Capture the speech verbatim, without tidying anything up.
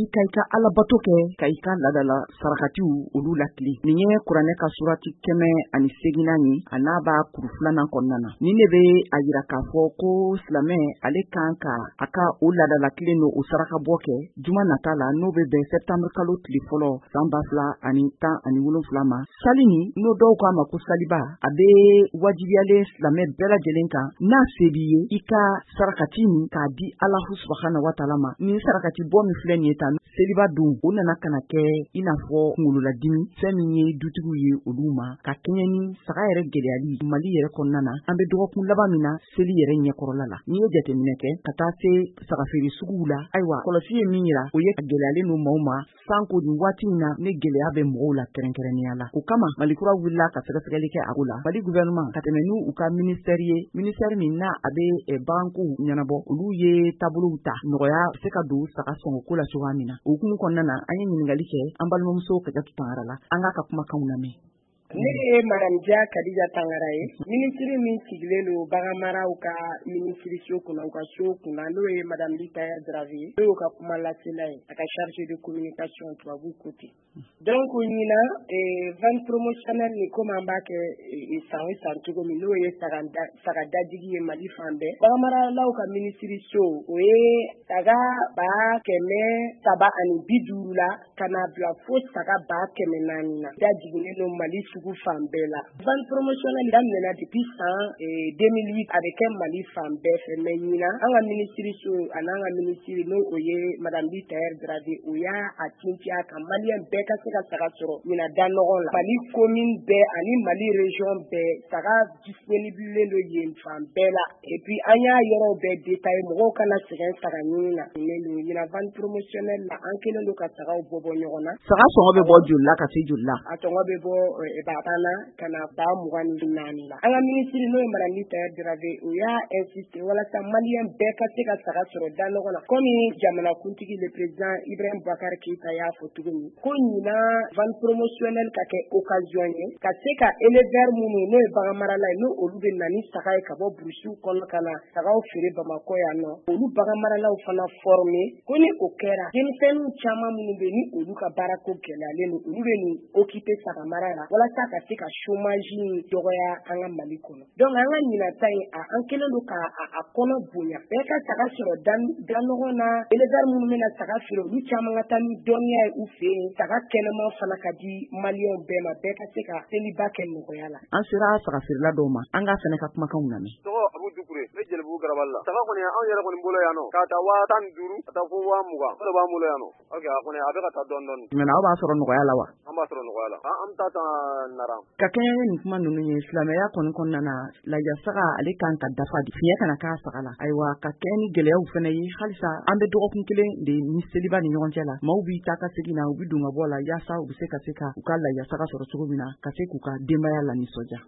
i ka i ka alabato kɛ ka i ka ladala sarakatiw olu lakili. Nin ye kuranɛ ka surati kɛmɛ ani seginna ni a n'a b'a kuru filanan kɔnɔna na. Nin de bɛ a yira k'a fɔ ko silamɛ ale kan ka a ka o ladala kelen no o saraka bɔ kɛ juma nata la n'o bɛ bɛn septembre kalo tile fɔlɔ san ba fila ani tan ani wolonfila ma. Sali ni n'o dɔw k'a ma ko saliba a bɛ wajibiyalen silamɛ bɛɛ lajɛlen kan n'a se b'i ye i ka sarakati min k'a di Alahu subahana wa taala ma. Nin sarakati bɔ min filɛ nin ye tan seliba don o nana kana kɛ i n'a fɔ kunkololadim fɛn min ye dutigiw ye olu ma ka kɛɲɛ ni saga yɛrɛ gɛlɛyali Mali yɛrɛ kɔnɔna na. An bɛ dɔgɔkun laban min na seli yɛrɛ ɲɛkɔrɔla la. N'i ye jateminɛ kɛ ka taa se sagafeere suguw la ayiwa kɔlɔsi ye min yira o ye gɛlɛyalen no maaw ma sanko nin waati in na ne gɛlɛya bɛ mɔgɔw la kɛrɛnkɛrɛnnenya la. O kama Malikura wulila ka sɛgɛsɛgɛli kɛ a ko la. Mali gouvernement ka tɛmɛ n'u u ka ministère ye ministère min na a bɛ bagankow ɲɛnabɔ olu ye taabolow ta nɔgɔya se ka don saga sɔngɔko la cogoya min na. O hukumu kɔnɔna na an ye ɲininkali kɛ an balimamuso Kajatu Tangara la an k'a ka kumakanw lamɛn. Ne ye Madame Dia Kadija Tangara ye ministre min sigilen don bagan maraw ka ministre so kunna u ka so kunna n'o ye Madame Lita Dravé n'o ka kuma lasela ye a ka charge de communication tubabu côté. Donc ɲina vente promotionnelle ni comme an b'a kɛ san o san cogo min n'o ye saga dadigi ye Mali fan bɛɛ bagan maralaw ka ministre so o ye saga ba kɛmɛ saba ani bi duuru la ka na bila fo saga ba kɛmɛ naani na dadigi no Mali sugu fan bɛɛ la. Vente promotionnelle daminɛna depuis san deux mille huit a bɛ kɛ Mali fan bɛɛ fɛ mais ɲina an ka ministre so an'an ka ministre n'o o ye Madame Lita Dravé o y'a a tintiya ka maliyɛn bɛɛ ka se ka saga sɔrɔ ɲina da nɔgɔ la. Mali commune bɛɛ ani Mali région bɛɛ saga disponible do yen fan bɛɛ la et puis an y'a yɔrɔw bɛɛ détaillé mɔgɔw kana sɛgɛn saga ɲini na. Ɲina vente promotionnelle la an kelen do ka sagaw bɔ bɔ ɲɔgɔn na. Saga sɔngɔ bɛ bɔ joli la ka se joli la? A sɔngɔ bɛ bɔ Batana kana ba mugan ni naani la. An ka ministre n'o ye Madame Lita Dravé o y'a insisté walasa maliyɛn bɛɛ ka se ka saga sɔrɔ da nɔgɔ la. Comme jamanakuntigi le président Ibrahim Boubacar Keïta y'a fɔ cogo min ko ɲina vente promotionnelle ka kɛ occasion ye ka se ka éleveur minnu n'o ye bagan marala ye n'o olu bɛ na ni saga ye ka bɔ burusiw kɔnɔ ka na sagaw feere Bamakɔ yan nɔ olu bagan maralaw fana former ko ni o kɛra denmisɛnninw caman minnu bɛ ni olu ka baarako gɛlɛyalen don olu bɛ nin occuper saga mara la walasa ka se ka chômage dɔgɔya an ka Mali kɔnɔ. Donc an ka ɲinata in a an kelen don ka a kɔnɔ bonya bɛɛ ka saga sɔrɔ da nɔgɔ na éleveur minnu bɛna saga feere olu caman ka taa ni dɔnniya ye u fɛ yen saga kɛnɛma fana ka di maliyɛnw bɛɛ ma bɛɛ ka se ka seliba kɛ nɔgɔya la. An sera saga feerela dɔw ma an k'a fɛnɛ ka kumakanw lamɛn. Tɔgɔ Abu Dukure ne Jelibugu Garabali la. Saga kɔni anw yɛrɛ kɔni bolo yan nɔ k'a ta waa tan ni duuru ka taa fo waa mugan o de b'an bolo yan nɔ. Ok a kɔni a bɛ ka taa dɔɔni dɔɔni. Maintenant aw b'a sɔrɔ nɔgɔya la wa? An b'a sɔrɔ nɔgɔya la. An bɛ taa taa Naran. Ka kɛɲɛ ni kuma ninnu ye silamɛya kɔni kɔnɔna na lajɛ saga ale kan ka dafa de fiɲɛ kana k'a saga la. Ayiwa ka kɛɲɛ ni gɛlɛyaw fana ye halisa an bɛ dɔgɔkun kelen de ni seliba ni ɲɔgɔn cɛ la maaw b'i ta ka segin na u bɛ don ka bɔ la yaasa u bɛ se ka se ka u ka lajɛ saga sɔrɔ cogo min na ka se k'u ka denbaya la nisɔndiya.